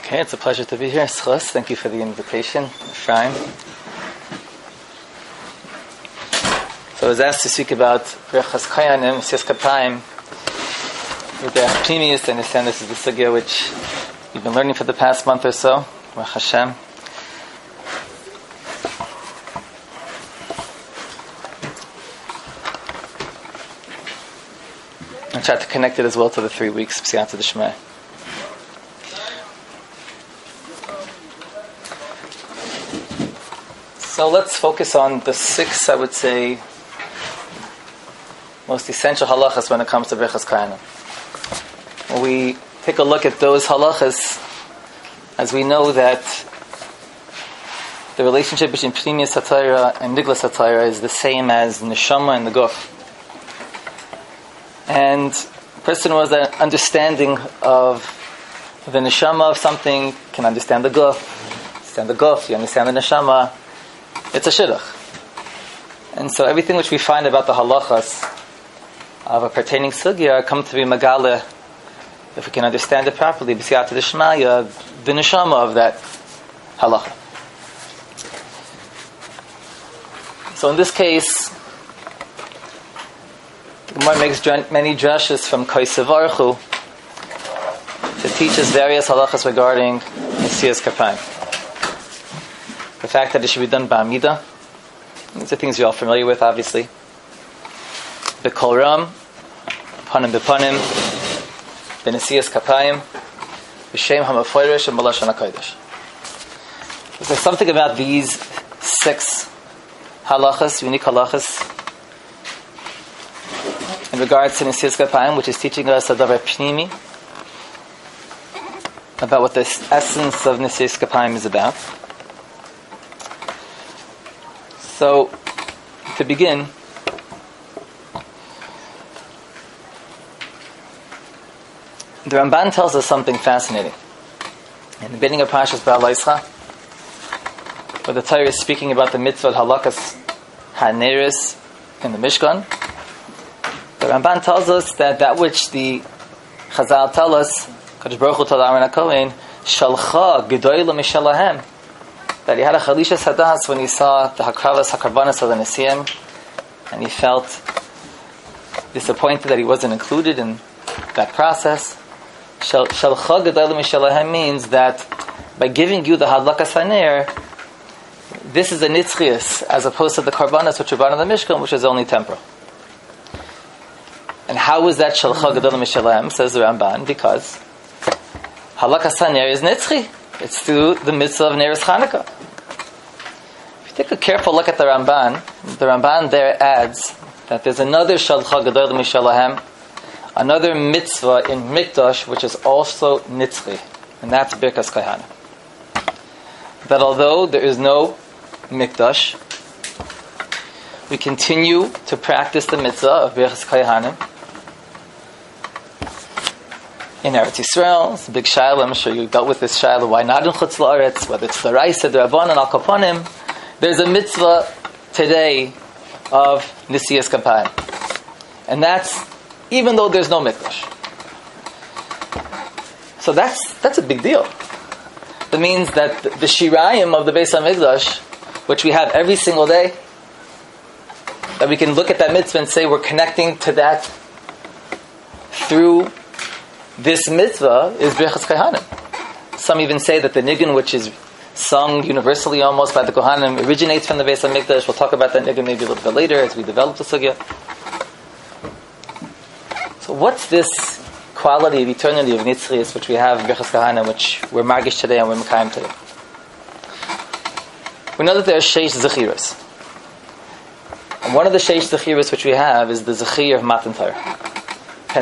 Okay, it's a pleasure to be here. Schus, thank you for the invitation, Ephraim. So I was asked to speak about Birchas Kohanim, Siyas Kapayim, with the Pnimius. I understand this is the sugya which we've been learning for the past month or so, Baruch Hashem. I tried to connect it as well to the 3 weeks, B'siyata D'Shmei. So let's focus on the 6, I would say, most essential halachas when it comes to Birchas Kohanim. When we take a look at those halachas, as we know that the relationship between Pnimius HaTorah and Niglas HaTorah is the same as Neshama and the Guf. And a person who has an understanding of the Neshama of something can understand the Guf. Understand the Guf, you understand the Neshama. It's a shidduch. And so everything which we find about the halachas of a pertaining sugya come to be megale, if we can understand it properly, b'siyata d'shmaya, the neshama of that halacha. So in this case, the Gemara makes many drashas from Kosei Baruch Hu to teach us various halachas regarding Siyas Kapayim. The fact that it should be done ba'amida. These are things you're all familiar with, obviously. B'kol ram, panim b'panim, b'nesiyas kapayim, b'shem ha'maforish, and b'lashon ha'kodesh. There's something about these 6 halachas, unique halachas, in regards to nesiyas kapayim, which is teaching us a davar pnimi, about what the essence of nesiyas kapayim is about. So, to begin, the Ramban tells us something fascinating. In the beginning of Parshas Ba'alaischa, where the Torah is speaking about the mitzvah halakas haneris in the Mishkan, the Ramban tells us that which the Chazal tell us, Kadosh Baruch Hu told Aaron HaKohen, shalcha gedoyla mishalahem, that he had a chalisha sadas when he saw the hakravas hakarbanas of the Nesiim, and he felt disappointed that he wasn't included in that process. Shalcha gedolim mishalahem means that by giving you the hadlakas haner, this is a nitzchias as opposed to the karbanas which are brought in the Mishkan, which is only temporal. And how is that shalcha gedolim mishalahem? Says the Ramban, because hadlakas haner is nitzchi. It's through the mitzvah of Neres Chanukah. If you take a careful look at the Ramban there adds that there's another Shalcha Gadol Mishalahem, another mitzvah in Mikdash, which is also Nitzchi, and that's Birkas Kohanim. That although there is no Mikdash, we continue to practice the mitzvah of Birkas Kohanim in Eretz Yisrael. It's a big shayla. I'm sure you dealt with this shayla. Why not in Chutz La'aretz? Whether it's the Raisa, the Rabban, and Al Kaponim, there's a mitzvah today of Nisiyas Kapayim, and that's even though there's no mikdash. So that's a big deal. That means that the shirayim of the Beis HaMikdash, which we have every single day, that we can look at that mitzvah and say we're connecting to that through this mitzvah, is Birchas Kohanim. Some even say that the nigun, which is sung universally almost by the Kohanim, originates from the Beis HaMikdash. We'll talk about that nigun maybe a little bit later as we develop the sugya. So what's this quality of eternity of Nitzchias which we have in Birchas Kohanim, which we're margish today and we're Mekayim today? We know that there are Sheish Zechiras. And one of the Sheish Zechiras which we have is the Zechir of Matan Torah. The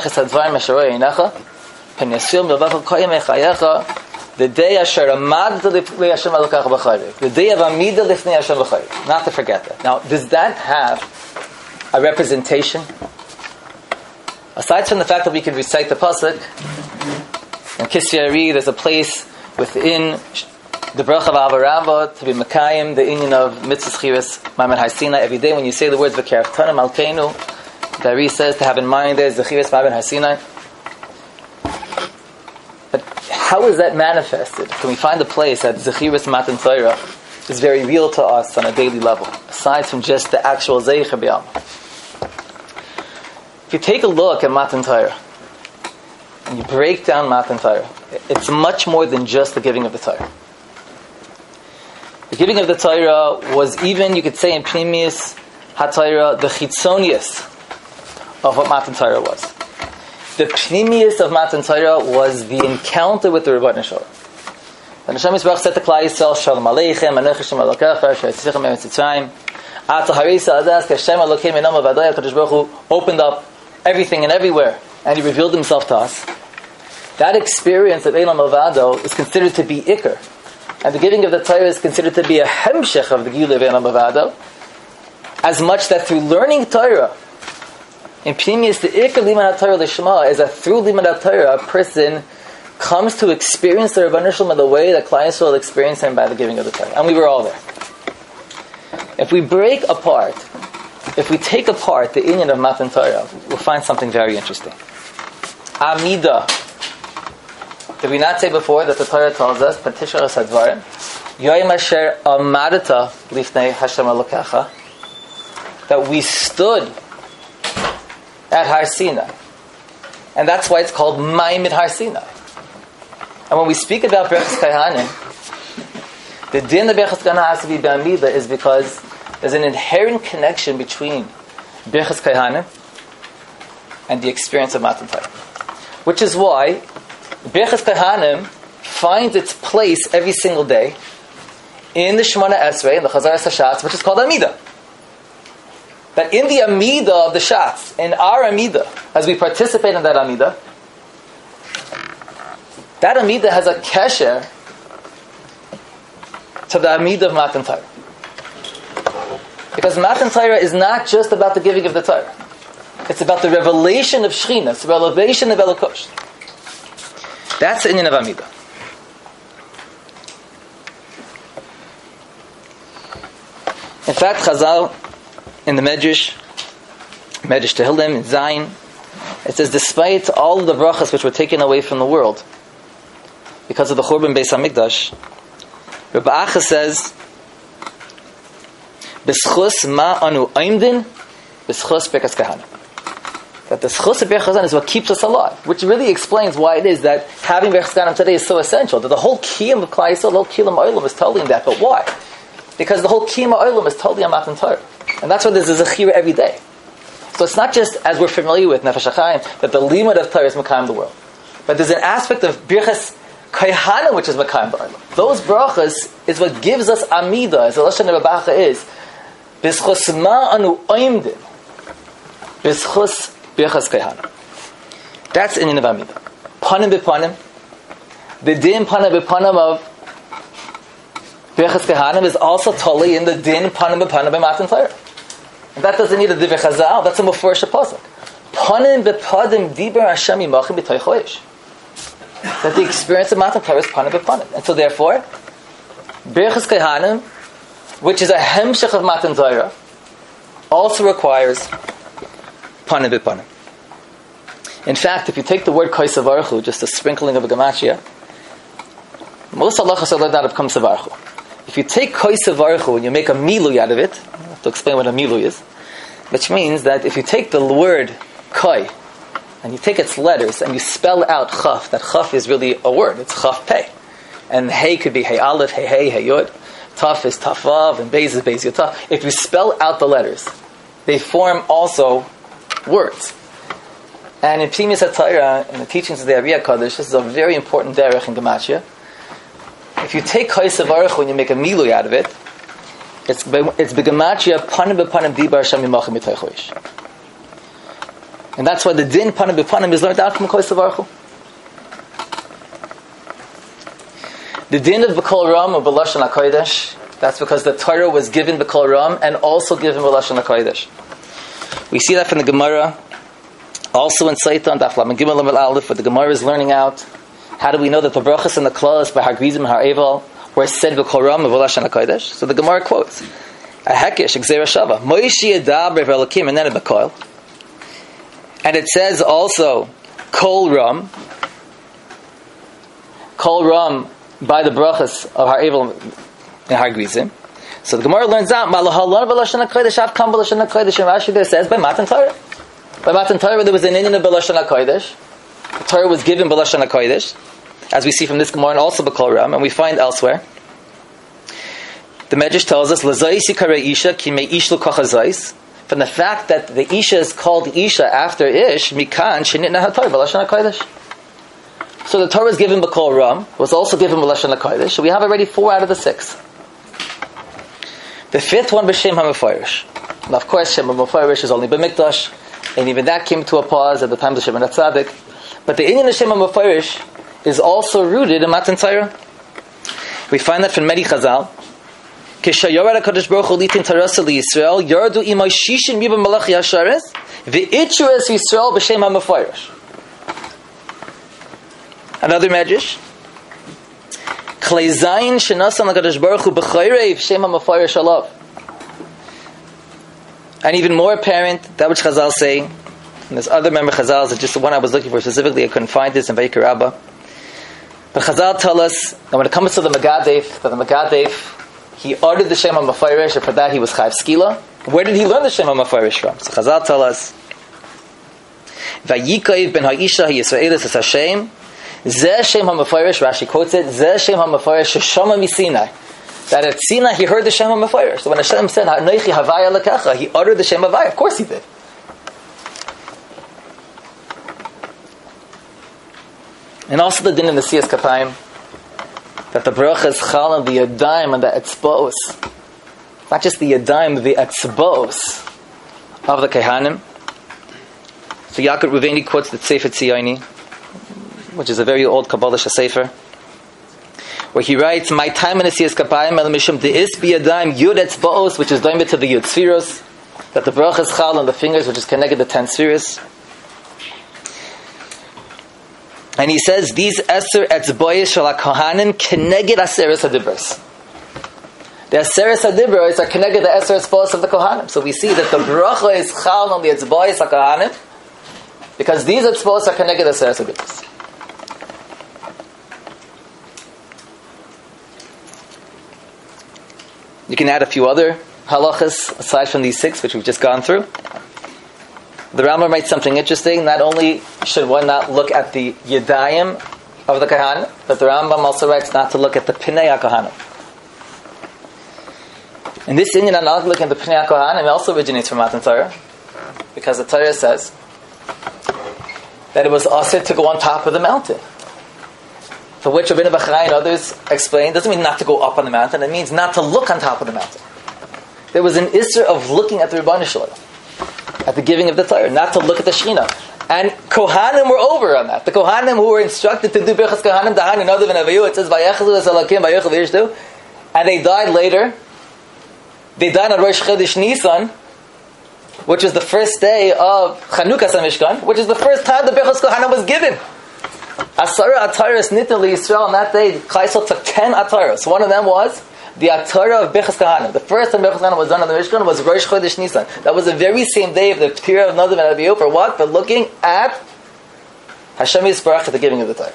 day Asher Amad Lifnei Hashem Elokach B'chayrik, the day of Amida Lifnei Hashem B'chayrik. Not to forget that. Now, does that have a representation? Aside from the fact that we can recite the pasuk in Kisya Ari, there's a place within the Bracha of Avarava to be Mekayim, the inyan of Mitzvah Chiras Ma'amad Har Sinai. Every day when you say the words V'keref Tanam Alkeinu, the Ari says to have in mind there's the Chiras Ma'amad Har Sinai. But how is that manifested? Can we find a place that Zechiras Matan Torah is very real to us on a daily level, aside from just the actual Zeicher B'Yalma? If you take a look at Matan Torah, and you break down Matan Torah, it's much more than just the giving of the Torah. The giving of the Torah was even, you could say in Pnimius HaTorah, the chitzonius of what Matan Torah was. The Pnimius of Matan Torah was the encounter with the Rebbeinu Shalom. And Hashem Yisbarach said to Klal Yisrael, Shalom Aleichem, Anochi Hashem Elokecha, She'etzichem Eretz Yitzrayim, Ata Harisa Adas, Hashem Elokeim Enam Avadai, HaKadosh Baruch Hu opened up everything and everywhere, and He revealed Himself to us. That experience of Elam Avado is considered to be Iker. And the giving of the Torah is considered to be a hemshech of the Gilui of Elam Avado, as much that through learning Torah, in Pnimius, the Iker Limud HaTorah Lishma is that through Limud HaTorah, a person comes to experience the Rebbeinu Shalom in the way that Klal Yisrael experienced Him by the giving of the Torah. And we were all there. If we take apart the inyan of Matan Torah, we'll find something very interesting. Amida. Did we not say before that the Torah tells us, Patishar Sadvarim, Yoyim Asher Amadata Lifnei Hashem Elokecha, that we stood at Har Sinai. And that's why it's called Maimid Har Sinai. And when we speak about Berachas Kaihanim, the din of Berachas Kaihanim has to be B'Amida is because there's an inherent connection between Berachas Kaihanim and the experience of Matan Torah. Which is why Berachas Kaihanim finds its place every single day in the Shemona Esrei, in the Chazar Hashatz, which is called Amida. That in the Amida of the Shatz, in our Amida, as we participate in that Amida, that Amida has a kesher to the Amida of Matan Torah. Because Matan Torah is not just about the giving of the Torah. It's about the revelation of Shechina, it's the revelation of Elokosh. That's the inyan of Amida. In fact, Chazal, in the Medrash Tehillim, in Zayin, it says, despite all of the brachas which were taken away from the world, because of the Churban Beis HaMikdash, Rebbe Acha says, B'schus ma anu oimdin, b'schus Berachas Kaihanim. That the schus of Berachas Kaihanim is what keeps us alive, which really explains why it is that having Berachas Kaihanim today is so essential. That the whole kiyum of Klal Yisrael, the whole kiyum Olam is totally in that. But why? Because the whole kiyum Olam is totally on Matan Torah, and that's why there's a zechira every day. So it's not just as we're familiar with Nefesh HaChaim that the limud of Torah is Mekayim the world, but there's an aspect of Berachas Kaihanim which is Mekayim the Olam. Those brachas is what gives us Amida, as the Lashon of Rebbe Acha is. B'schus ma anu oimdin, b'schus Berachas Kaihanim. That's in of Amida. Panim b'panim. The din panim b'panim of Berachas Kaihanim is also totally in the din panim b'panim by Matan Torah. And that doesn't need a divrei Chazal. That's a mufurish pasuk. Panim b'padim diber Hashem imachim b'toich chodesh. That the experience of Matan Torah is panim b'panim. And so therefore, Berachas Kaihanim, which is a hemshech of Matan Torah, also requires panim b'panim. In fact, if you take the word Kais Avarchu, just a sprinkling of a gematria, most halachas are learned out of Kam Savarchu. If you take Kais Avarchu and you make a milui out of it, I have to explain what a milui is, which means that if you take the word Kai and you take its letters and you spell out Chaf, that Chaf is really a word, it's Chaf Pei. And Hey could be Hey Aleph, Hey Hey, Hey Yod. Taf is Tafav, and Beis is Beis Yotaf. If you spell out the letters, they form also words. And in Pnimius HaTorah, in the teachings of the Ari HaKadosh, this is a very important derech in Gematria. If you take Kais Avarchu and you make a milui out of it, it's begematria panim b'panim dibar Hashem imachim b'toich chodesh. And that's why the din panim b'panim is learned out from Kais Avarchu. The din of B'kol Ram or B'lashon HaKodesh, that's because the Torah was given B'kol Ram and also given B'lashon HaKodesh. We see that from the Gemara, also in Seitan, Daf Lamed Gimel Lamed Aleph, where the Gemara is learning out. How do we know that the brachas and the klalas by Har Grizim and Har Eval were said B'kol Ram and B'lashon HaKodesh? So the Gemara quotes, a hekesh, Gzeira Shava, Moishi Yadaber V'Elokim, and then a B'kol. And it says also, Kol Ram, Kol Ram by the brachas of Har Evel and Har Grizim. So the Gemara learns out Malahalon b'Lashon HaKodesh Avkam b'Lashon HaKodesh, and Rashi there says by Matan Torah. By Matan Torah there was an inyan of b'Lashon HaKodesh. The Torah was given b'Lashon HaKodesh, as we see from this Gemara and also b'Kol Ram, and we find elsewhere. The Medrash tells us L'Zayis Yikarei Isha Ki Me'ish L'Koch HaZayis. From the fact that the Isha is called Isha after Ish, Mikan Shenitna HaTorah b'Lashon HaKodesh. So the Torah was given b'Kol Ram, was also given b'Lashon HaKodesh. So we have already 4 out of the 6. The 5th one b'Shem HaMefarish. Now of course Shem HaMefarish is only b'Mikdash, and even that came to a pause at the time of Shimon HaTzadik. But the inyan of Shem HaMefarish is also rooted in Matan Torah. We find that from Medi Chazal. Kishayarad HaKadosh Baruch Hu litin tarasa liYisrael yardu imay shishin miba malachi hashares ve'itchues Yisrael b'Shem HaMefarish. Another medrash. Klei zayin shenasan HaKadosh Baruch Hu b'chayrev B'Shem HaMefarish alav. And even more apparent, that which Chazal say, and there's other member Chazals, it's just the one I was looking for specifically, I couldn't find this in Vayikra Rabbah. But Chazal tell us that when it comes to the Megadev, he ordered the Shem HaMefarish, and for that he was Chayv Skila. Where did he learn the Shem HaMefarish from? So Chazal tell us, Vayikaiv ben ha'isha ha'yisraelis es Hashem, Zeh Shem HaMefarish, Rashi quotes it, Zeh Shem HaMefarish sheshama miSinai. That at Sinai he heard the Shem HaMefarish. So when Hashem said, Ha'noichi Havaya Lekecha, he uttered the Shem Havaya. Of course he did. And also the din in the Siyas Kapayim, that the bracha is chal on the yadayim and the etzbos. Not just the yadayim, the etzbos of the Kehanim. So Yaakov Ruveni quotes the Sefer Tziyoni, which is a very old Kabbalish Sefer, where he writes, "My time in the Siyas Kapayim el mishum de'is biyadayim yud etzbos," which is doimit to the yud sfiros, that the bracha is chal on the fingers, which is connected to 10 sfiros. And he says, these Eser Etzboyes Shal HaKohanim Keneged Aseres HaDibros. The Aseres HaDibros are connected to the Eser Etzboyes of the Kohanim. So we see that the bracha is chal on the Etzboyes HaKohanim, because these Etzboyes are connected to the Aseres HaDibros. You can add a few other halachas aside from these 6, which we've just gone through. The Rambam writes something interesting. Not only should one not look at the yadayim of the Kohanim, but the Rambam also writes not to look at the Pnei HaKohanim. And this inyan not looking at the Pnei HaKohanim also originates from Matan Torah, because the Torah says that it was also to go on top of the mountain. For which Rabbeinu Bachai and others explain, doesn't mean not to go up on the mountain, it means not to look on top of the mountain. There was an issur of looking at the Rebbeinu Shalom, at the giving of the Torah, not to look at the Shekhinah. And Kohanim were over on that. The Kohanim who were instructed to do Birchas Kohanim, Dahani Nadav and Avihu, it says, Vayechelu es Elokim, Vayechelu v'yishtu, and they died later. They died on Rosh Chodesh Nisan, which is the first day of Chanukah HaMishkan, which is the first time the Birchas Kohanim was given. Asara Ataras Nitan Yisrael, on that day, Chaisel took 10 Ataras. One of them was the Atara of Birchas Kohanim. The first time Birchas Kohanim was done on the Mishkan was Rosh Chodesh Nisan. That was the very same day of the Pira of Nadav and Avihu. For what? For looking at Hashem Yisbarach at the giving of the Torah.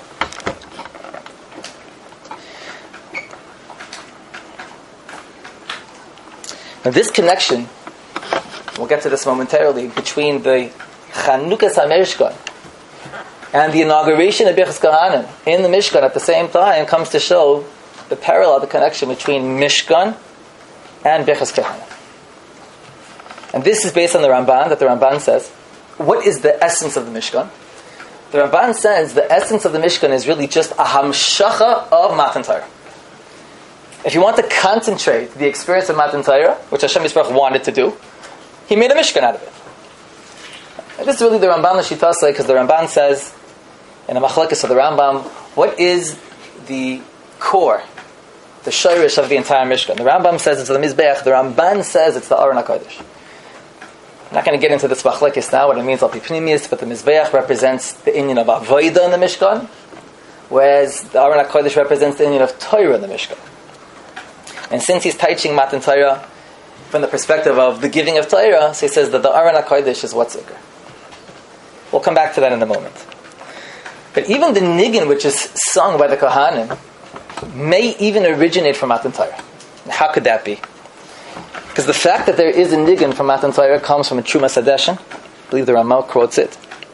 Now this connection, we'll get to this momentarily, between the Chanukah HaMishkan and the inauguration of Birchas Kohanim in the Mishkan at the same time comes to show the parallel, the connection between Mishkan and Birchas Kohanim. And this is based on the Ramban, that the Ramban says, what is the essence of the Mishkan? The Ramban says the essence of the Mishkan is really just a hamshacha of Matan Torah. If you want to concentrate the experience of Matan Torah, which Hashem Yisbarach wanted to do, He made a Mishkan out of it. And this is really the Ramban L'Shitase, because the Ramban says, in the Machlekes of the Rambam, what is the core, the shirish of the entire Mishkan? The Rambam says it's the Mizbeach. The Ramban says it's the Aron HaKodesh. I'm not going to get into this Machlekes now, what it means, Al Pi Pnimius, but the Mizbeach represents the inyan of Avodah in the Mishkan, whereas the Aron HaKodesh represents the inyan of Torah in the Mishkan. And since he's teaching Matan Torah from the perspective of the giving of Torah, so he says that the Aron HaKodesh is what's Zikr. We'll come back to that in a moment. But even the niggin which is sung by the Kohanim may even originate from Matan Torah. How could that be? Because the fact that there is a niggin from Matan Torah comes from a Trumas Hadeshen. I believe the Ramal quotes it.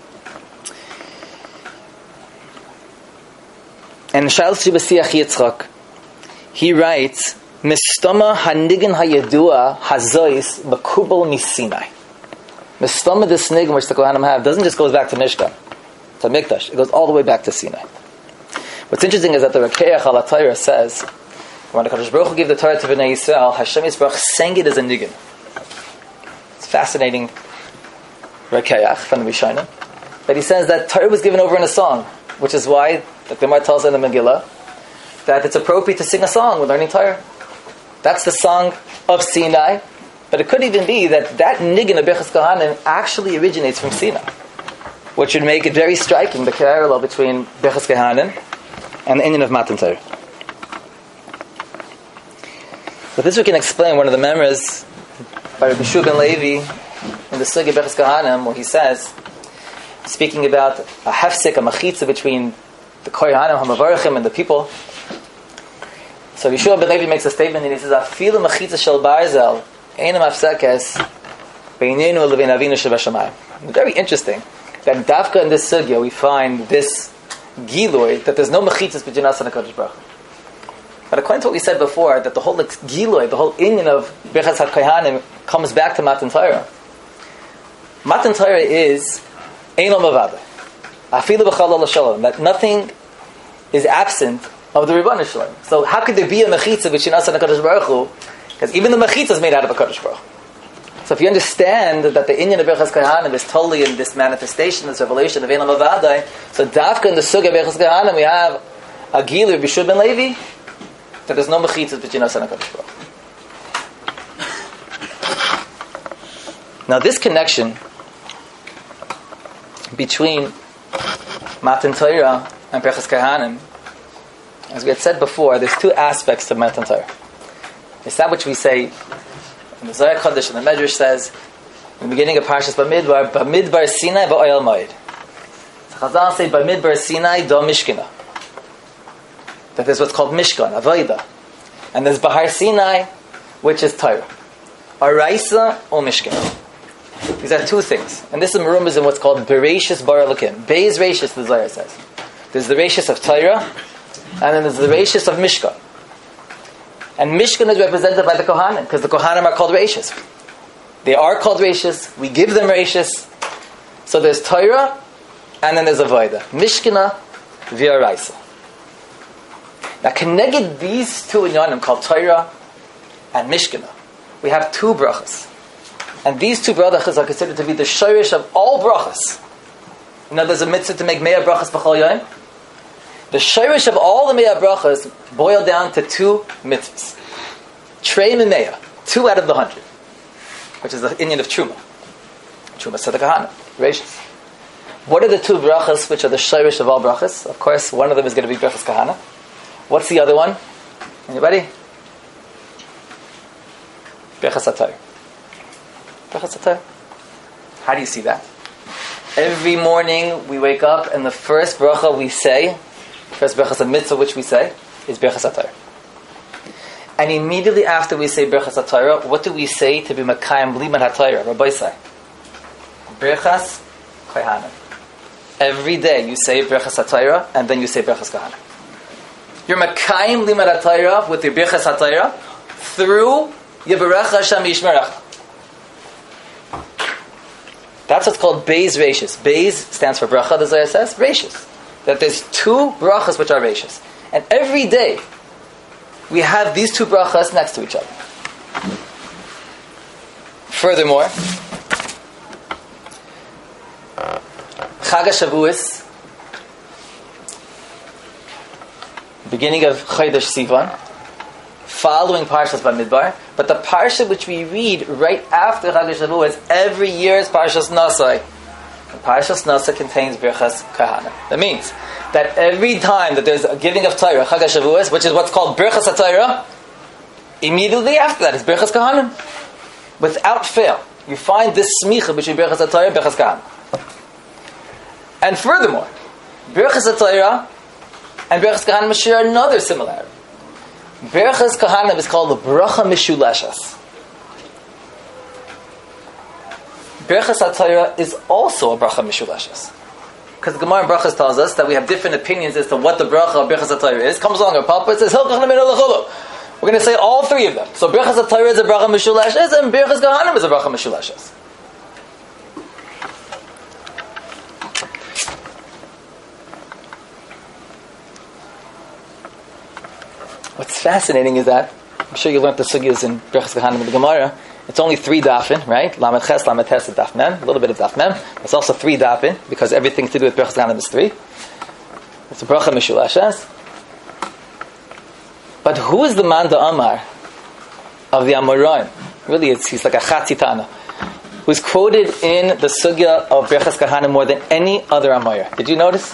And Shalos Shibasiach Yitzchak, he writes, Mistama hanigin hayedua hazois makubal misinai. Mistama, this niggin which the Kohanim have, doesn't just go back to Mishkan, to Mikdash. It goes all the way back to Sinai. What's interesting is that the Rekeach al Torah says, when the Kadosh Baruch Hu gave the Torah to Bnei Yisrael, Hashem Yisbarach sang it as a niggin. It's fascinating Rekeach from the Rishonim. But he says that Torah was given over in a song, which is why the Gemara tells us in the Megillah that it's appropriate to sing a song when learning Torah. That's the song of Sinai, but it could even be that niggin of Birchas Kohanim actually originates from Sinai, which would make it very striking, the parallel between Birchas Kohanim and the Inyan of Matan Torah. With this we can explain one of the memories by Rabbi Shua ben Levi in the Sugi Birchas Kohanim, where he says, speaking about a hefsek, a machitza between the Kohanim, Hamavarachim, and the people. So Yeshua ben Levi makes a statement and he says, "Afilu machitza shel barzel einam afsekes beinenu levin avinu shebashamayim." Very interesting that Dafka in this sugya we find this giloy that there's no machitzas between us and the Kadosh Baruch Hu. But according to what we said before, that the whole giloy, the whole inyan of Birchas HaKohanim comes back to Matan Torah. Matan Torah is Einam Avada. Afilu b'chalal shalom. That nothing is absent of the Rebbeinu Shalom. So how could there be a mechitza between us and the Kadosh Baruch Hu? Because even the mechitza is made out of a Kadosh Baruch Hu. So if you understand that the inyan of Birchas Kohanim is totally in this manifestation, this revelation of Einam Avada, so Dafka in the Sugya of Birchas Kohanim we have a Gilu of Yeshua ben Levi, that there's no mechitzas between us and HaKadosh Baruch Hu. Now this connection between Matan Torah and Birchas Kohanim, as we had said before, there's two aspects to Matan Torah. It's that which we say in the Zohar Kodesh, and the Medrash says in the beginning of Parshas Bamidbar Sinai ba'oyel moed. So Chazal say Bamidbar Sinai do Mishkina. That there's what's called Mishkan, Avodah. And there's Bahar Sinai, which is Torah. Araisa or Mishkan. These are two things. And this is Merumbas in what's called Bereshis Bar Elokim. Beis Reshis, the Zohar says. There's the Reshis of Torah, and then there's the Reshis of Mishkan. And Mishkan is represented by the Kohanim, because the Kohanim are called Reshis. They are called Reshis. We give them Reshis. So there's Torah, and then there's Avodah. Mishkana via Araisa. Now, connected these two inyanim called Torah and Mishkana, we have two brachas. And these two brachas are considered to be the shorish of all brachas. You know, there's a mitzvah to make mea brachas b'chol yom. The shorish of all the mea brachas boil down to two mitzvahs. Trei mimea, 2 out of the 100, which is the inyan of Truma. Truma Tzedakah, Reshis. What are the two brachas which are the shorish of all brachas? Of course, one of them is going to be Birchas Kahana. What's the other one? Anybody? Birchas HaTorah. Birchas HaTorah. How do you see that? Every morning we wake up and the first bracha we say, first Birchas HaMitzvah which we say, is Birchas HaTorah. And immediately after we say Birchas HaTorah, what do we say to be Makayim Limud HaTorah? Rabbi say, Birchas Kohanim. Every day you say Birchas HaTorah and then you say Birchas Kohanim. You're Makayim Limud HaTorah with your Birchas HaTorah through Yivarecha Hashem Yishmerecha. That's what's called Beis Reshis. Beis stands for bracha, the Zohar says, Reshis. That there's two brachas which are Reshis. And every day we have these two brachas next to each other. Furthermore, Chag HaShavuos, beginning of Chodesh Sivan, following Parshas Bamidbar, but the parsha which we read right after Chag HaShavuos every year is Parshas Nasai. And Parshas Nasai contains Birchas Kahana. That means that every time that there's a giving of Torah, Chag HaShavuos, which is what's called Birchas HaTorah, immediately after that is Birchas Kahana. Without fail, you find this smicha between Birchas HaTorah and Birchas Kahana. And furthermore, Birchas HaTorah and Birchas Kahanim share another similarity. Birchas Kahanim is called the Bracha Mishuleshes. Birchas HaTorah is also a Bracha Mishuleshes. Because the Gemara in Brachas tells us that we have different opinions as to what the Bracha of Birchas HaTorah is. Comes along, our Papa says, Hilchach Lemin Olacholo. We're going to say all three of them. So Birchas HaTorah is a Bracha Mishuleshes and Birchas Kahanim is a Bracha Mishuleshes. What's fascinating is that, I'm sure you learned the sugyas in Birchas Kahanim in the Gemara, it's only 3 dafin, right? Lamed Ches, Lamed Tes, and Daf Mem. A little bit of Daf Mem. It's also 3 dafin, because everything to do with Birchas Kahanim is 3. It's a Bracha Mishuleshes. But who is the man the Amar of the Amoraim? Really, he's like a Chatzitana, who's quoted in the sugya of Birchas Kahanim more than any other Amoyer. Did you notice?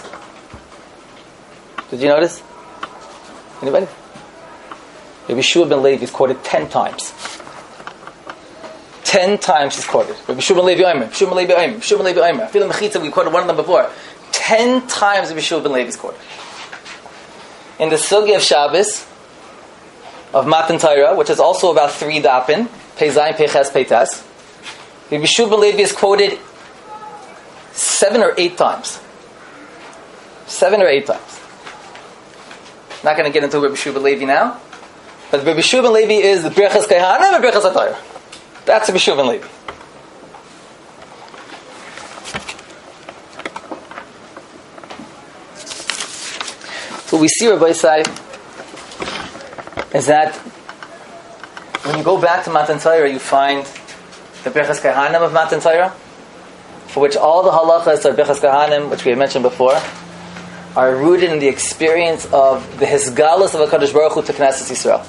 Anybody? Rabbi Shua ben Levi is quoted 10 times. 10 times he's quoted. Rabbi Shua ben Levi Omer, Shua ben Levi Omer, Shua ben Levi Omer. Filim Mechitza, we quoted one of them before. 10 times Rabbi Shua ben Levi is quoted. In the Sugya of Shabbos, of Matan Torah, which is also about 3 dapin, Pei Zayin, Pei Ches, Pei Tes, Rabbi Shua ben Levi is quoted 7 or 8 times. 7 or 8 times. Not going to get into Rabbi Shua ben Levi now. But Rabbi Shua ben Levi is the Birchas Kahanim and Birchas HaTorah. That's Rabbi Shua ben Levi. So what we see, Rabbi Isai, is that when you go back to Matan Torah, you find the Birchas Kahanim of Matan Torah, for which all the halachas of Birchas Kahanim, which we had mentioned before, are rooted in the experience of the Hisgalus of HaKadosh Baruch Hu to Knesset Yisrael.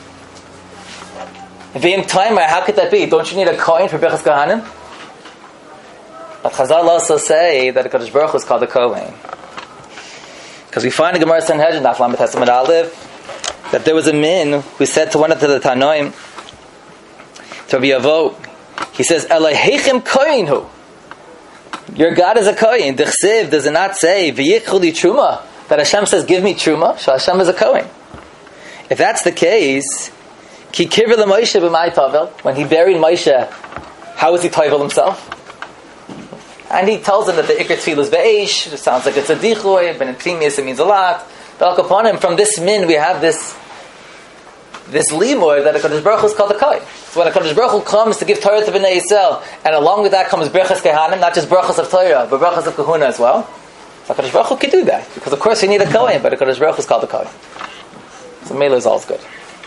V'im timer, how could that be? Don't you need a Kohen for Birchas Kahanim? But Chazal also say that HaKadosh Baruch Hu is called a Kohen. Because we find in Gemara Sanhedrin, Daf Lamed Testament Aleph, that there was a min who said to one of the Tanoim, to Rabbi Yavo, he says, Elohechem Kohen hu. Your God is a Kohen. D'chsev, does it not say, V'yichul li truma, that Hashem says, give me truma? So Hashem is a Kohen. If that's the case, Ki kiver Moshe b'mai tavel, when he buried Moshe, how was he tavel himself? And he tells him that the Iker Tefillah is be'esh. It sounds like it's a dichoy, but in Pnimius it means a lot. But upon him, from this min, we have this limor that HaKadosh Baruch Hu is called a Kohen. So when HaKadosh Baruch Hu comes to give Torah to Bnei Yisrael, and along with that comes Birchas Kahanim, not just Birchas of Torah, but Birchas of Kahuna as well, so HaKadosh Baruch Hu can do that. Because of course you need a Kohen, but HaKadosh Baruch Hu is called a Kohen. So Mela is all good.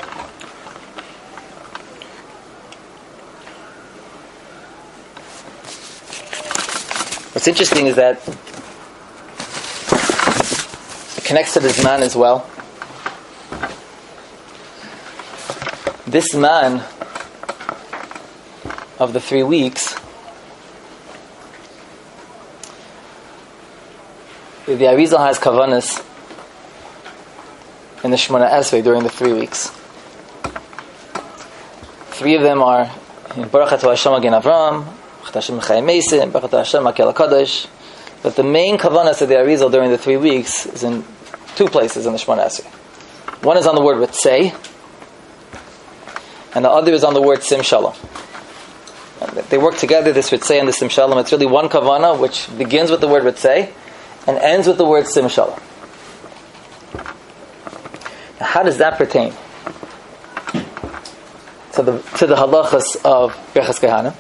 What's interesting is that it connects to this man as well. This man of the 3 weeks, the Arizal has kavanas in the Shemona Esrei during the 3 weeks. 3 of them are in Baruch Atah Hashem Magen Avram, but the main kavanas of the Arizal during the 3 weeks is in 2 places in the Shemona Esrei. One is on the word Ritzei, and the other is on the word Sim Shalom. They work together, this Ritzei and the Sim Shalom. It's really one kavana which begins with the word Ritzei and ends with the word Sim Shalom. Now, how does that pertain to the halachas of Birchas Kahanim?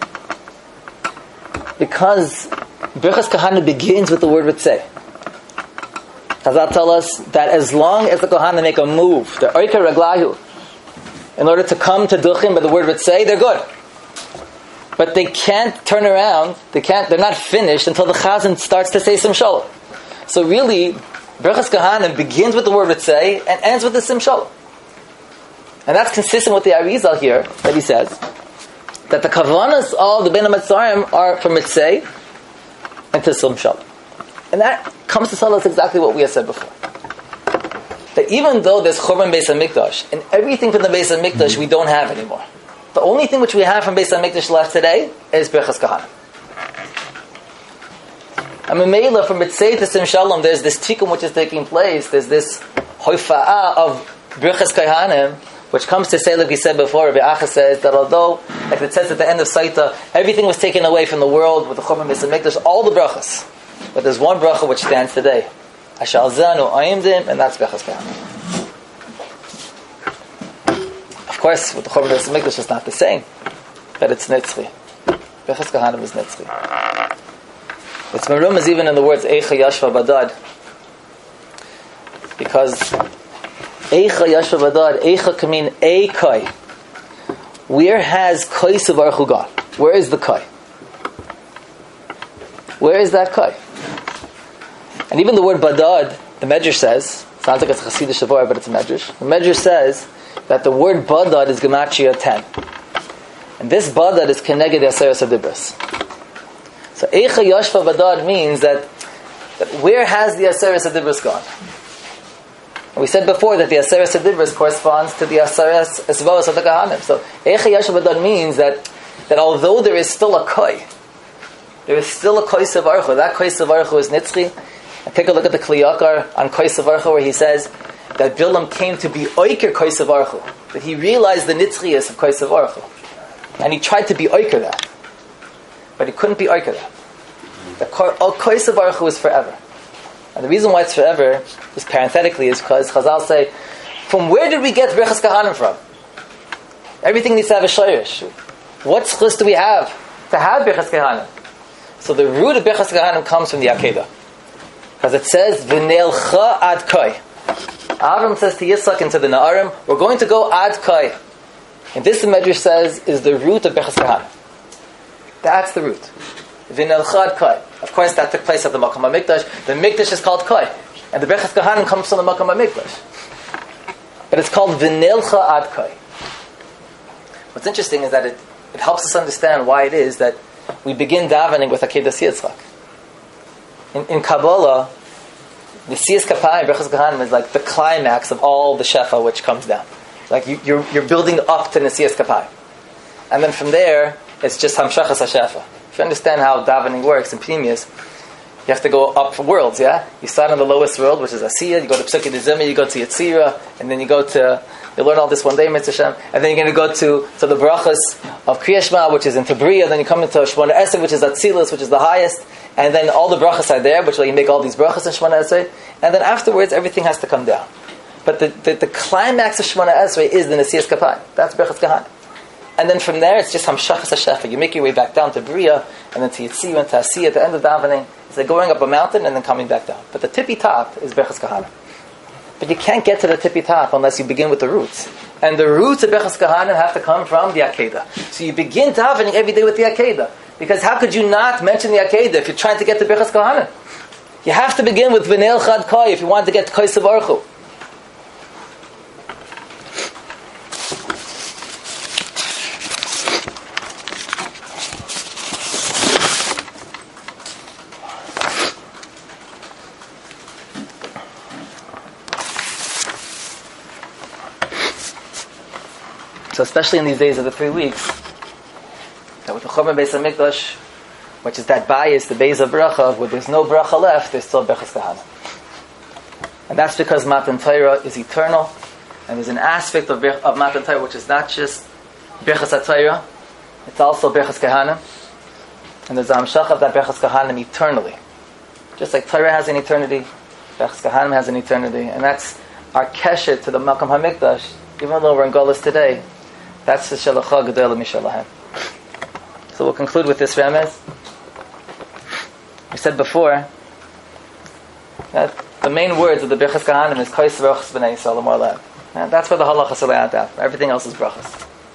Because Birchas Kahanim begins with the word Ritzei. Chazal tell us that as long as the Kohanim make a move, the Oikar Raglahu, in order to come to Duchim by the word Ritzei, they're good. But they can't turn around, they're not finished until the Chazan starts to say Sim Shalom. So really, Birchas Kahanim begins with the word Ritzei and ends with the Sim Shalom. And that's consistent with the Arizal here, that he says, that the kavanas of the Bein HaMetzarim are from Ritzei and to Sim Shalom. And that comes to tell us exactly what we have said before. That even though there's Churban Beis HaMikdash, and everything from the Beis HaMikdash we don't have anymore. The only thing which we have from Beis HaMikdash left today is Birchas Kahanim. And Mamela, from Mitzvah to Sim Shalom, there's this tikkun which is taking place. There's this hoifa'ah of Birchas Kohanim, which comes to say, like we said before, Rabbi Acha says that although, like it says at the end of Saita, everything was taken away from the world with the Churban Beis Hamikdash, all the brachas. But there's one bracha which stands today. Ashal Zanu Ayimdim, and that's Birchas Kohanim. Of course, with the Churban Beis Hamikdash, it's not the same, but it's Nitzchi. Birchas Kohanim is Nitzchi. It's merumaz even in the words Eicha Yashva Badad, because Eicha Yashva Badad, Eicha can mean a Kai. Where has Kai Savarchu gone? Where is the Kai? Where is that Kai? And even the word Badad, the Medrash says, sounds like it's Chassidish Shavar, but it's a Medrash. The Medrash says that the word Badad is Gematria 10. And this Badad is Keneged Yaseres Adibras. So Eicha Yashva Badad means that where has the Aseres Adibras gone? And we said before that the Aseres Adibras corresponds to the Aseres Esvavos of the Kohanim. So Eicha Yashva Badad means that although there is still a Koi, there is still a Koi Savarchu. That Koi Savarchu is Nitzchi. And take a look at the Kli Yakar on Koi Savarchu, where he says that Bilam came to be Oiker Koi Savarchu, that he realized the Nitzchius of Koi Savarchu, and he tried to be Oiker that, but he couldn't be Oiker that. The Koi Savarchu is forever, and the reason why it's forever is parenthetically is because Chazal say, from where did we get Birchas Kohanim from? Everything needs to have a shayrish. What schus do we have to have Birchas Kohanim? So the root of Birchas Kohanim comes from the Akedah. Because it says, V'neilcha ad kai. Avram says to Yitzchak and to the Na'arim, we're going to go ad kai. And this, the Medrash says, is the root of Birchas Kohanim. That's the root. V'neilcha ad kai. Of course, that took place at the Makam HaMikdash. The Mikdash is called kai. And the Birchas Kohanim comes from the Makam HaMikdash. But it's called V'neilcha ad kai. What's interesting is that it helps us understand why it is that we begin davening with Akedas Yitzchak. In Kabbalah, the Siyas Kapayim, Birchas Kohanim, is like the climax of all the Shefa which comes down. Like you're building up to the Siyas Kapayim. And then from there, it's just Hamshachas HaShefa. If you understand how davening works in Pnimius, you have to go up for worlds, yeah? You start on the lowest world, which is Asiyah, you go to Psukkah Dezimah, you go to Yetzirah, and then you learn all this one day, Mitzvah Shem, and then you're going to go to the brachas of Kriya Shema, which is in Tabriya, then you come into Shemona Esrei, which is Atzilus, which is the highest, and then all the brachas are there, which you make all these brachas in Shemona Esrei, and then afterwards everything has to come down. But the climax of Shemona Esrei is the Nesiyas Kapayim. That's Birchas Kohanim. And then from there it's just Hamshachas HaShefa. You make your way back down to Bria, and then to Yitzirah and to Asiyah at the end of davening. It's like going up a mountain and then coming back down. But the tippy top is Birchas Kohanim. But you can't get to the tippy top unless you begin with the roots. And the roots of Birchas Kohanim have to come from the Akedah. So you begin davening every day with the Akedah. Because how could you not mention the Akedah if you're trying to get to Birchas Kohanim? You have to begin with V'neil Chad Kai if you want to get to Kai Savarchu. So especially in these days of the 3 weeks, that with the Churban Beis Hamikdash, which is that bias, the Beis of Bracha, where there's no Bracha left, there's still Birchas Kohanim. And that's because Matan Torah is eternal, and there's an aspect of Matan Torah which is not just Birchas HaTorah, it's also Birchas Kohanim, and there's a Hamshach of that Birchas Kohanim eternally. Just like Torah has an eternity, Birchas Kohanim has an eternity, and that's our kesher to the Makam HaMikdash, even though we're in Golus today. That's the Shelacha Gedolah Mishalahem. So we'll conclude with this remez. We said before that the main words of the Birchas Kohanim is Kais Rochas B'nai Yisrael Amar Lev. And that's where the halacha is laid out. Everything else is brachas.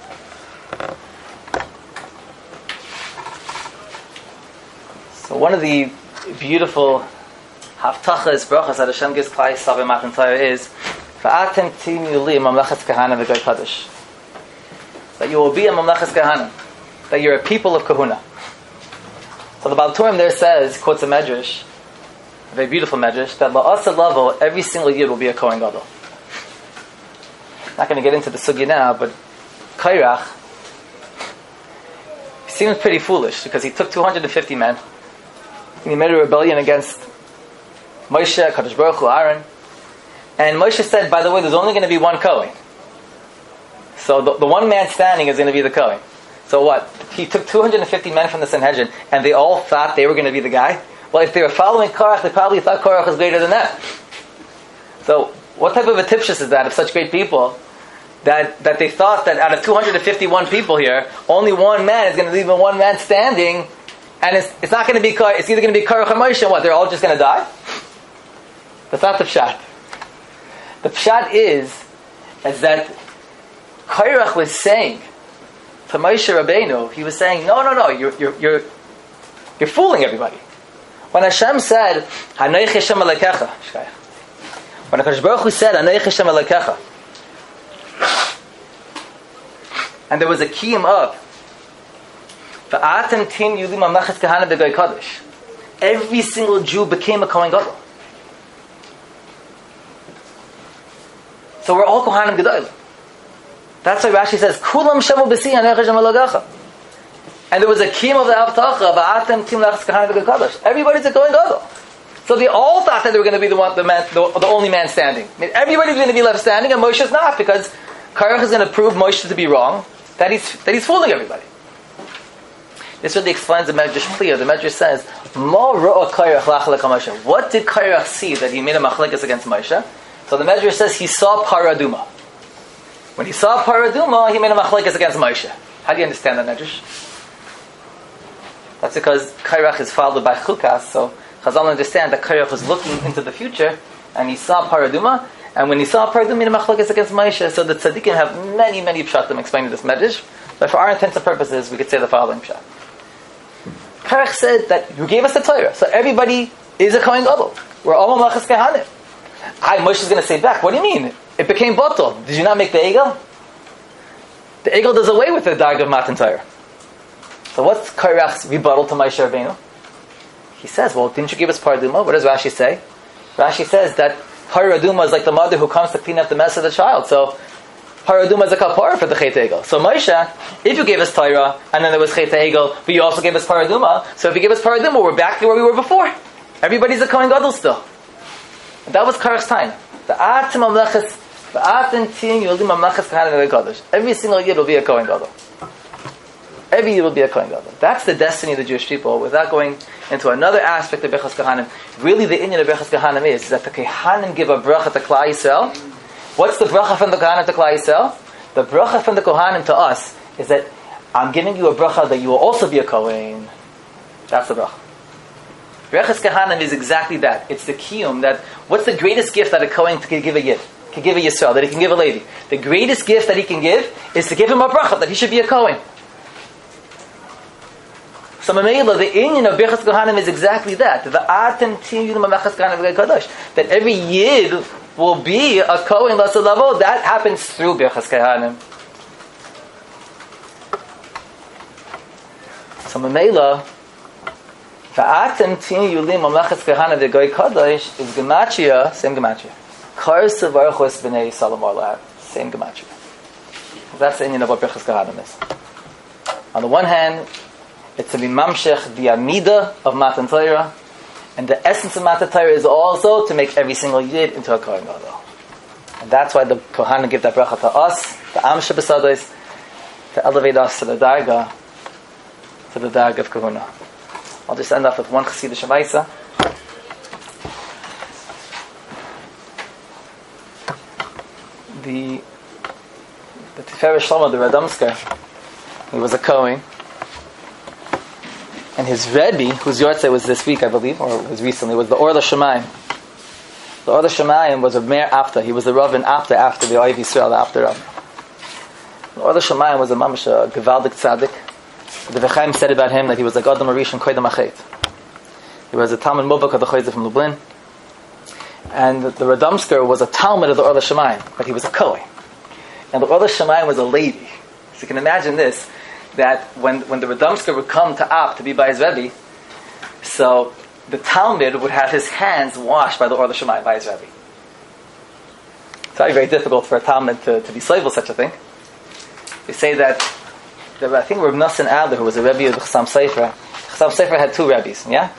So one of the beautiful haftachas brachas that Hashem gives Klal Yisrael in Matan Torah is V'atem timu li mamlechet Kohanim v'Goy Kodesh. That you will be a mamlechet Kohanim. That you're a people of Kahuna. So the Baal Turim there says, quotes a medrash, a very beautiful medrash, that la'asa level, every single year will be a Kohen Gadol. Not going to get into the sugya now, but Kairach seems pretty foolish because he took 250 men and he made a rebellion against Moshe, Kadosh Baruch Hu, Aaron. And Moshe said, by the way, there's only going to be one Kohen. So the one man standing is going to be the Kohen. So what? He took 250 men from the Sanhedrin, and they all thought they were going to be the guy? Well, if they were following Korach, they probably thought Korach was greater than them. So what type of a tipshus is that of such great people, that they thought that out of 251 people here, only one man is going to leave one man standing, and it's not going to be Korach, it's either going to be Korach or Moshe, and what, they're all just going to die? That's not the pshat. The pshat is that Korach was saying to Moshe Rabbeinu, he was saying, no, you're fooling everybody. When Hashem said, Hanoich Hashem Elokecha, when HaKadosh Baruch Hu said, Hanoich Hashem Elokecha, and there was a kiyum of V'atem tin yulim mamlechas kahana b'goy kodesh, every single Jew became a Kohen Gadol. So we're all Kohanim Gedolim. That's why Rashi says, Kulam shemu b'si Hanoich Hashem Elokecha. And there was a kiyum of the Avtacha, V'atem tin mamlechas kahana b'goy kodesh. Everybody's a Kohen Gadol. So they all thought that they were going to be the only man standing. I mean, everybody's going to be left standing, and Moshe's not, because Korach is going to prove Moshe to be wrong, that he's fooling everybody. This really explains the Medrash clear. The Medrash says, what did Korach see that he made a machlekes against Moshe? So the Medrash says he saw Paraduma. When he saw Paraduma, he made a machlekes against Moshe. How do you understand that, Medrash? That's because Korach is followed by Chukas, so Chazal understand that Korach was looking into the future, and he saw Paraduma, and when he saw Paraduma, he made a machlekes against Moshe. So the tzaddikim have many pshatim explaining this Medrash, but for our intents and purposes, we could say the following pshat. Korach said that you gave us the Torah, so everybody is a Kohen Gadol. We're all Mamlechas Kehanim. Moshe is going to say back, what do you mean? It became Batal. Did you not make the Egel? The Egel does away with the Darg of Matan Torah. So what's Korach's rebuttal to Moshe Rabbeinu? He says, well, didn't you give us Paraduma? What does Rashi say? Rashi says that Paraduma is like the mother who comes to clean up the mess of the child. So Paraduma is a kapara for the Chet Egel. So Moshe, if you gave us Torah, and then there was Chet Egel, but you also gave us Paraduma, so if you gave us Paraduma, we're back to where we were before. Everybody's a Kohen Gadol still. And that was Korach's time. Every single year will be a Kohen Gadol. Every year will be a Kohen Gadol. That's the destiny of the Jewish people. Without going into another aspect of Birchas Kohanim, really the inyan of Birchas Kohanim is that the Kohanim give a bracha to Klal Yisrael. What's the bracha from the Kohanim to Klal Yisrael? The bracha from the Kohanim to us is that I'm giving you a bracha that you will also be a Kohen. That's the bracha. Birchas Kohanim is exactly that. It's the kiyum that, what's the greatest gift that a Kohen can give a Yid? Can give a Yisrael, that he can give a Levi? The greatest gift that he can give is to give him a bracha that he should be a Kohen. So Mamela, the inyan of Birchas Kohanim is exactly that. That every Yid will be a Kohen L'Salavo. That happens through Birchas Kohanim. So Mamela, V'atem tin yulim mamlechas Kohanim v'goy kadosh is gematria, same gematria. Kar sevarchos b'nei Yisrael la'ar, same gematria. That's the inyan of what Birchas Kohanim is. On the one hand, it's to be mamshech the amida of Matan Torah, and the essence of Matan Torah is also to make every single yid into a Kohen Gadol. And that's why the Kohanim give that bracha to us, the Am Shebesados, to elevate us to the darga of Kahuna. I'll just end off with one Chassidish Maisa. The Tiferet Shlomo, the Radomsker, he was a Kohen. And his Rebbe, whose Yortzei was this week, I believe, or was recently, was the Or L'Shamayim. The Or L'Shamayim was a Meir Apta. He was the Rav in Apta after the Oiv Yisrael, the Apta Rav. The Or L'Shamayim was a mamash, a Gevaldik Tzaddik. The V'chaim said about him that he was like Adam Arishon Koydam Achet. He was a Talmud Mubak of the Chayzer from Lublin. And the Radomsker was a Talmud of the Or L'Shamayim, but he was a Kohen. And the Or L'Shamayim was a lady. So you can imagine this, that when the Radomsker would come to Apt to be by his Rebbe, so the Talmud would have his hands washed by the Or L'Shamayim, by his Rebbe. It's very, very difficult for a Talmud to be slave with such a thing. They say that I think Rav Nosson Adler, who was a Rebbe of the Chassam Sofer had two Rebbes, yeah?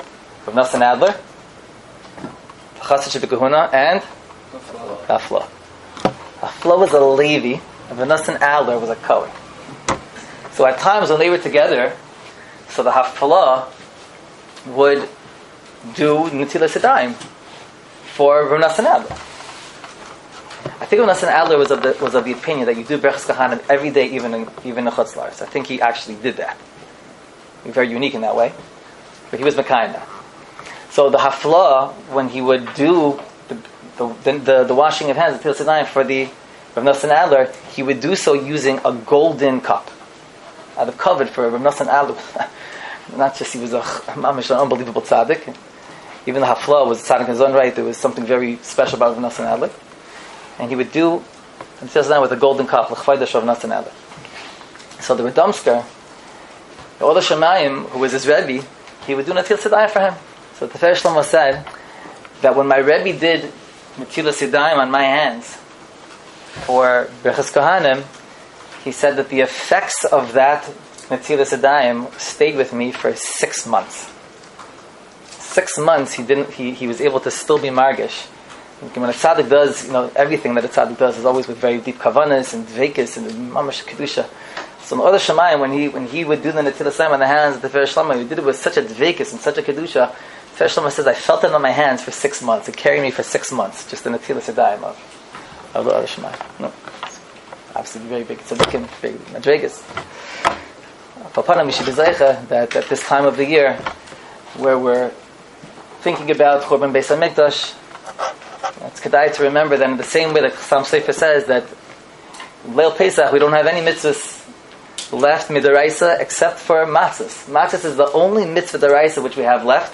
Rav Nosson Adler, Chassid Shebekahuna, and Hafla. Hafla was a Levi, and Rav Nosson Adler was a Kohen. So at times when they were together, so the Hafla would do Netilas Yadayim for Rav Nosson Adler. I think Rav Nosson Adler was of the opinion that you do Berachas Kahanim every day, even in Chutz La'aretz. I think he actually did that. He was very unique in that way, but he was Mekayim. So the Hafla, when he would do the washing of hands, the Netilas Yadayim for the Rav Nosson Adler, he would do so using a golden cup, out of covered for Rav Nosson Adler. Not just he was an unbelievable tzaddik. Even the Hafla was tzaddik in his own right. There was something very special about Rav Nosson Adler. And he would do Netilas Yadayim with a golden cup, l'chvaydash Rav Nosson Adler. So the Radomsker, the Ola Shemayim, who was his Rebbe, he would do Netilas Yadayim for him. So the Tefer Shlomo said that when my Rebbe did Netilas Yadayim on my hands for Berachas Kahanim, he said that the effects of that Netilas Yadayim stayed with me for 6 months. 6 months he was able to still be margish. When a tzaddik does, everything that a tzaddik does is always with very deep kavanas and dveikus and mamash kedusha. So in other Shemayim, when he would do the Netilas Yadayim on the hands of the Tefer Shlomo, he did it with such a dveikus and such a kedusha. Tefer Shlomo says, I felt it on my hands for 6 months. It carried me for 6 months, just the Netilas Yadayim of the other Shemayim. No, absolutely very big tzaddikim, big madregas. Papanam, we should be zeicha that at this time of the year, where we're thinking about Churban Beis HaMikdash, it's kedai to remember that in the same way that Chassam Sofer says that Leil Pesach we don't have any mitzvahs left midaraisa except for matzahs. Matzahs is the only mitzvah daraisa which we have left,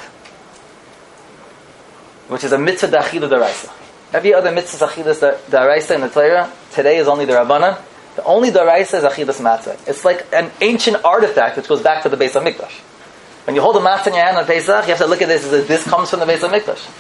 which is a mitzvah d'achila daraisa. Every other mitzvah is achilas daraisa in the Torah. Today is only the Rabbanan. The only daraisa is achilas matzah. It's like an ancient artifact which goes back to the Beis HaMikdash. When you hold a matzah in your hand on Pesach, you have to look at this as if this comes from the Beis HaMikdash.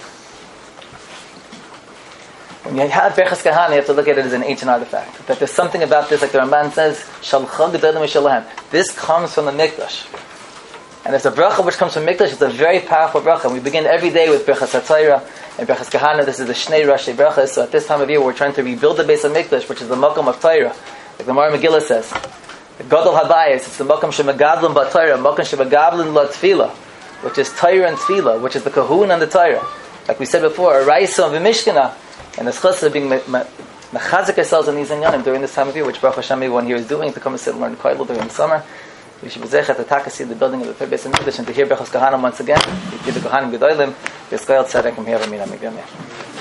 When you have Berachas Kahanim, you have to look at it as an ancient artifact. That there's something about this, like the Ramban says, Shalcha Gedolim Mishalahem. This comes from the Mikdash. And there's a bracha which comes from Mikdash. It's a very powerful bracha. And we begin every day with Berachas HaTorah and Berachas Kahanim. This is the Shnei Rashi Brachas. So at this time of year, we're trying to rebuild the Beis HaMikdash, which is the Makom of Torah. Like the Gemara Megillah says, the Gadol Habayis, it's the Makom Shemagavlin B'Torah, Makom Shemagavlin L'Tfila, which is Torah and Tfila, which is the Kahun and the Torah. Like we said before, a Raisa and V'Mishkana. And the chassid being mechazik ourselves in these inyanim during this time of year, which Baruch Hashem everyone here is doing, to come and sit and learn Koilel during the summer. We should be zeichet to take a see the building of the Third Beis HaMikdash and to hear Berachas Kahanim once again. We hear the Kohanim Gedolim, V'Yisrael Tzedek, and Me'er Amina Me'er.